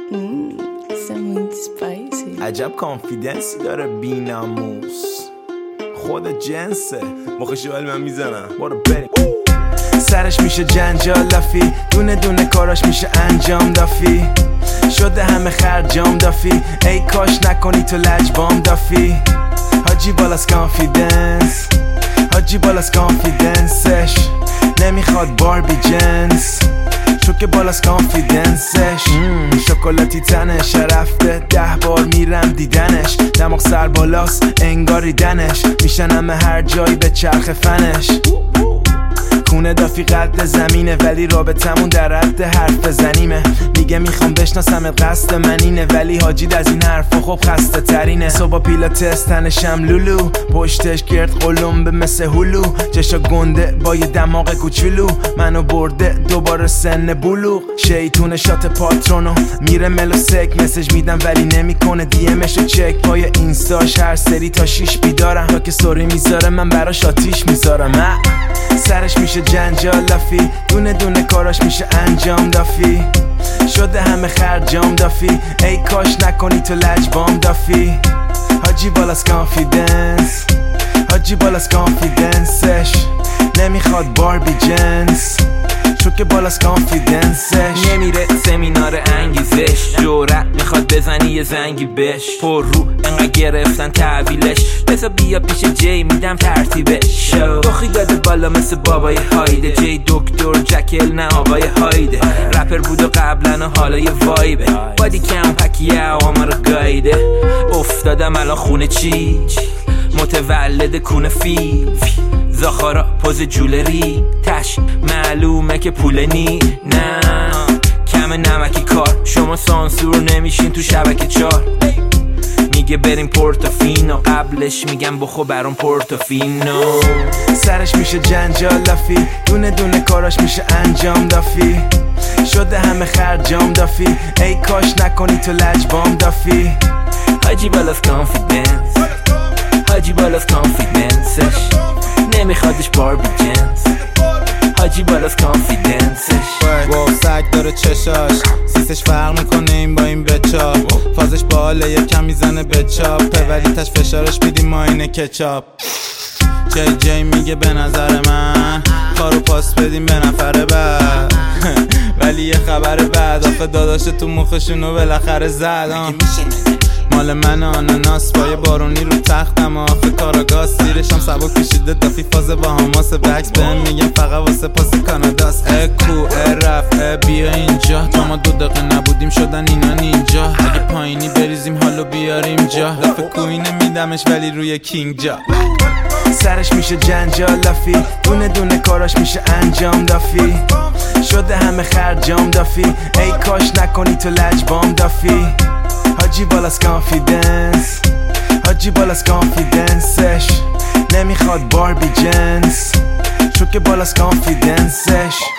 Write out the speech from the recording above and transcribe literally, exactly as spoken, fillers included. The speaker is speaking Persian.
عجب کانفیدنسی داره بیناموس، خود جنسه مخشو ولی من میزنم. برو بریم. سرش میشه جنجال لافی، دونه دونه کاراش میشه انجام دافی، شده همه خرجام دافی، ای کاش نکنی تو لجبام دافی. حاجی بالاس کانفیدنس، حاجی بالاس کانفیدنسش، نمیخواد باربی جنس چون که بالاس کانفیدنسش. شکلاتی تنش رفته ده بار میرم دیدنش، دماغ سر بالاس انگاری دنش، میشنم هر جایی به چرخ فنش. کونه دافی قد زمینه ولی رابطمون در رد حرف زنیمه، میگه میخوام بشناسمت قصد من اینه، ولی حاجید از این حرفا خب خسته ترینه. صبح پیلاتس تنشم لولو، پشتش گرد قلمبه مثل هلو، چشا گنده با یه دماغ کوچولو، منو برده دوباره سن بلوغ. شیطون شات پاترونو میره ملو سک، مسج میدم ولی نمیکنه دی امشو چک، پای اینستاش هر سری تا شیش بیدارم، تا که سوری میذاره من براش آتیش میذارم. سرش میشه جنجال لافی، دونه دونه کاراش میشه انجام دافی، شده همه خرجام دافی، ای کاش نکنی تو لجبام دافی. حاجی بالاس کانفیدنس، حاجی بالاس کانفیدنسش، نمیخواد باربی جنس چون که بالاس کانفیدنسش. نمیره سمینار انگیزش، جورت میخواد بزنی یه زنگی بش، پر رو انقدر گرفتن تحویلش، بسا بیا پیش جی میدم ترتیبش. بخی داده بالا مثل بابای هایده، جی دکتر جکل نه آقای هایده، رپر بود و قبلا و حالا یه وایبه، بادی کم پکیه آما رو گایده. افتادم الان خونه چی متولد کونه فیل، زاخارا پوز جولری تش معلومه که پول نی، نه کم نمکی کار، شما سانسور نمیشین تو شبکه چار. میگه بریم پورتوفینو، قبلش میگم بخو برام پورتوفینو. سرش میشه جنجال لافی، دونه دونه کاراش میشه انجام دافی، شده همه خرجام دافی، ای کاش نکنی تو لجبام دافی. حاجی بالاس کانفیدنس، حاجی بالاس کانفیدنسش، نمیخوادش باربی جنس، حاجی بالاس کانفیدنسش. واو سگ داره چشاش، سیسش فرق میکنه این با این بچا، فازش باله یکم میزنه بچاپه ولی تش فشارش میدیم ما اینه کچاپ. جی جی میگه به نظر من کارو پاس بدیم به نفر بعد، ولی یه خبر بعد آخه داداش تو مخشونو بالاخره زد. مال من آناناس با یه بارونی رو تختم، آخه کاراگاز زیرشم سبک کشیده دافی، فاز با هماس بکس بهم میگم فقط واسه پاس کاناداست. اکو رف بیا اینجا، تا ما دو دقیقه نبودیم شدن اینا نینجا، اگه پایینی بریزیم حالو بیاریم جا، لفه کوینه میدمش ولی روی کینگ جا. سرش میشه جنجال لافی، دونه دونه کاراش میشه انجام دافی، شده همه خرجام دافی، ای کاش نکنی تو لجبام دافی. حاجی بالاس کانفیدنس، حاجی بالاس کانفیدنسش، نمیخواد باربی جنس چون که بالاس کانفیدنسش.